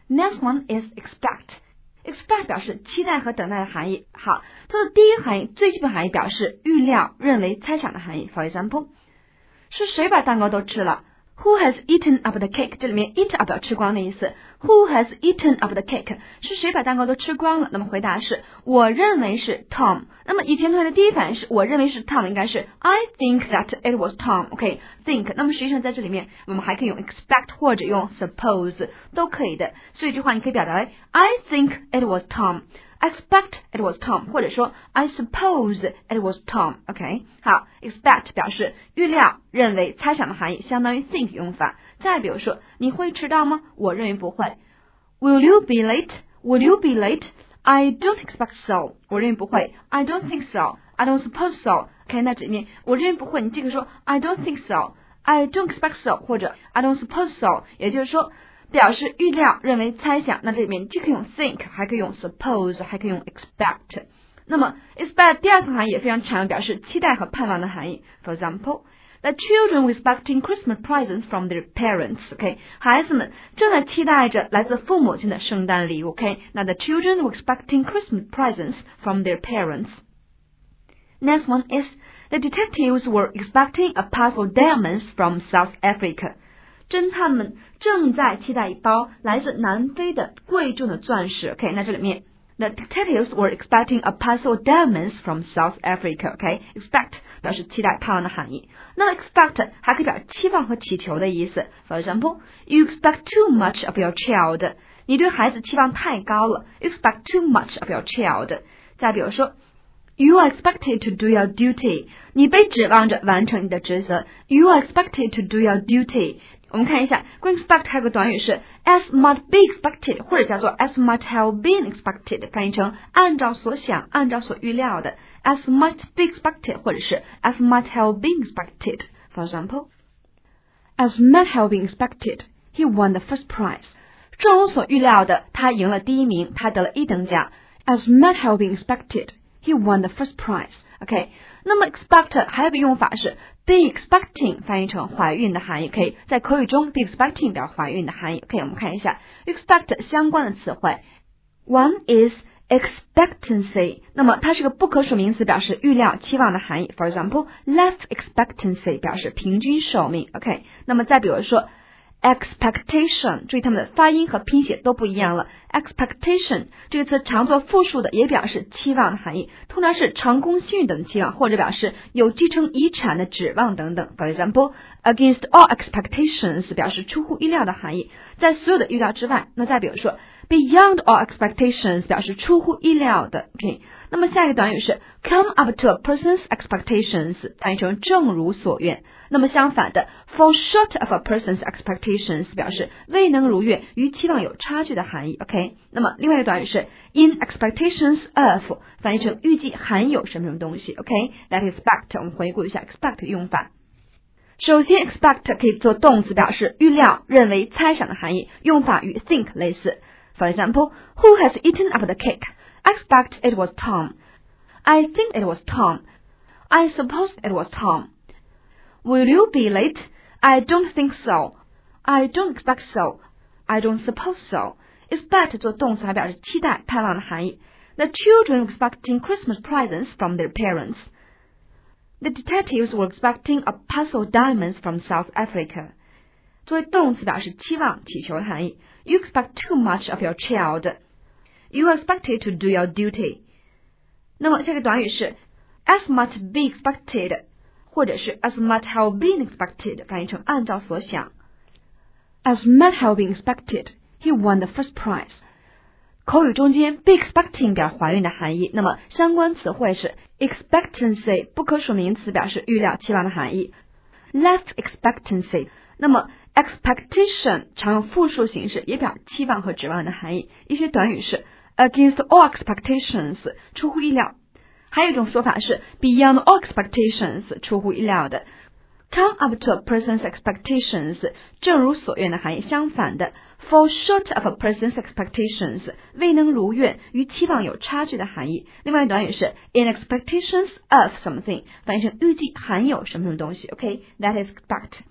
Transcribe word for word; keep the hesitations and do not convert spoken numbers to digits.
Next one is expect。expect 表示期待和等待的含义。好，它的第一个含义，最基本含义表示预料、认为、猜想的含义。For example， 是谁把蛋糕都吃了？Who has eaten up the cake？ 这里面 eat up 吃光的意思。Who has eaten up the cake？ 是谁把蛋糕都吃光了？那么回答是我认为是 Tom。那么以前同学的第一反应是我认为是 Tom， 应该是 I think that it was Tom。OK，think。那么实际上在这里面我们还可以用 expect 或者用 suppose 都可以的。所以这句话你可以表达为 I think it was Tom。expect it was Tom， 或者说 I suppose it was Tom。OK， 好 ，expect 表示预料、认为、猜想的含义，相当于 think 用法。再比如说，你会迟到吗？我认为不会。Will you be late? Will you be late? I don't expect so。我认为不会。I don't think so. I don't suppose so。OK， 那这里面我认为不会，你这个说 I don't think so。I don't expect so， 或者 I don't suppose so， 也就是说。表示预料、认为、猜想，那这里面既可以用 think， 还可以用 suppose， 还可以用 expect。那么 expect 第二层含义也非常常用，表示期待和盼望的含义。For example， the children were expecting Christmas presents from their parents。OK， 孩子们正在期待着来自父母亲的圣诞礼物。OK， 那 the children were expecting Christmas presents from their parents. Next one is the detectives were expecting a parcel of diamonds from South Africa。侦探们正在期待一包来自南非的贵重的钻石。OK， 那这里面 the detectives were expecting a parcel of diamonds from South Africa。OK，expect 表示期待、盼望的含义。那么 expect 还可以表示期望和祈求的意思。For example， you expect too much of your child。你对孩子期望太高了。You expect too much of your child。再比如说。You are expected to do your duty. 你被指望着完成你的职责。You are expected to do your duty. 我们看一下，关于 expect 还有个短语是 as might be expected， 或者叫做 as might have been expected， 翻译成按照所想、按照所预料的 as might be expected， 或者是 as might have been expected. For example, as might have been expected, he won the first prize. 正如所预料的，他赢了第一名，他得了一等奖。As might have been expected.He won the first prize. OK， 那么 expect 还有一个用法是 be expecting， 翻译成怀孕的含义。可以在口语中 be expecting 表示怀孕的含义。OK， 我们看一下 expect 相关的词汇。One is expectancy， 那么它是个不可数名词，表示预料、期望的含义。For example， life expectancy 表示平均寿命。OK， 那么再比如说。expectation， 注意它们的发音和拼写都不一样了。expectation 这个词常做复数的，也表示期望的含义，通常是成功、幸运等的期望，或者表示有继承遗产的指望等等。For example， against all expectations 表示出乎意料的含义，在所有的预料之外。那再比如说 beyond all expectations 表示出乎意料的。OK， 那么下一个短语是 come up to a person's expectations， 翻译成正如所愿。那么相反的 fall short of a person's expectations 表示未能如愿，与期望有差距的含义。OK， 那么另外一个短语是 in expectations of， 翻译成预计含有什么什么东西。OK，that is expect。我们回顾一下 expect 用法。首先 expect 可以做动词，表示预料、认为、猜想的含义，用法与 think 类似。For example, who has eaten up the cake? I expect it was Tom. I think it was Tom. I suppose it was Tom.Will you be late? I don't think so. I don't expect so. I don't suppose so. Expect 做动词还表示期待、盼望的含义。The children were expecting Christmas presents from their parents. The detectives were expecting a parcel of diamonds from South Africa. 作为动词表示期望、祈求的含义。You expect too much of your child. You are expected to do your duty. 那么这个短语是 as might be expected。或者是 as might have been expected， 翻译成按照所想。As might have been expected, he won the first prize。口语中间 be expecting 表示怀孕的含义，那么相关词汇是 expectancy 不可数名词，表示预料、期望的含义。Life expectancy， 那么 expectation 常用复数形式，也表示期望和指望的含义。一些短语是 against all expectations， 出乎意料。还有一种说法是 beyond all expectations， 出乎意料的。come up to a person's expectations， 正如所愿的含义。相反的 fall short of a person's expectations， 未能如愿，与期望有差距的含义。另外短语是 in expectations of something， 翻译成预计含有什么什么东西。OK，that is expect。